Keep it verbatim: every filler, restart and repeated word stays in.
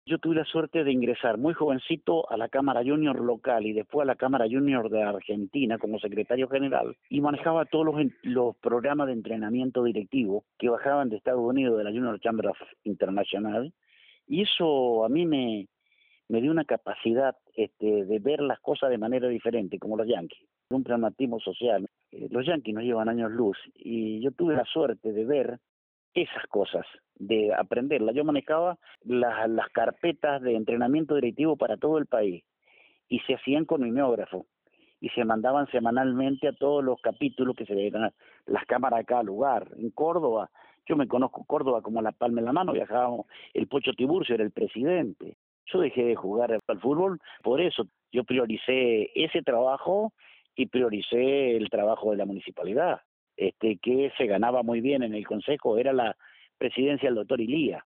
Yo tuve la suerte de ingresar muy jovencito a la Cámara Junior local y después a la Cámara Junior de Argentina como secretario general y manejaba todos los, los programas de entrenamiento directivo que bajaban de Estados Unidos de la Junior Chamber of International, y eso a mí me, me dio una capacidad este, de ver las cosas de manera diferente, como los Yankees, un pragmatismo social. Eh, los Yankees nos llevan años luz y yo tuve la suerte de ver esas cosas, de aprenderlas. Yo manejaba las, las carpetas de entrenamiento directivo para todo el país y se hacían con mimeógrafo y se mandaban semanalmente a todos los capítulos que se veían las cámaras de cada lugar. En Córdoba, yo me conozco Córdoba como la palma en la mano, viajábamos, el Pocho Tiburcio era el presidente. Yo dejé de jugar al fútbol por eso. Yo prioricé ese trabajo y prioricé el trabajo de la municipalidad. Este, que se ganaba muy bien en el consejo, era la presidencia del doctor Ilía.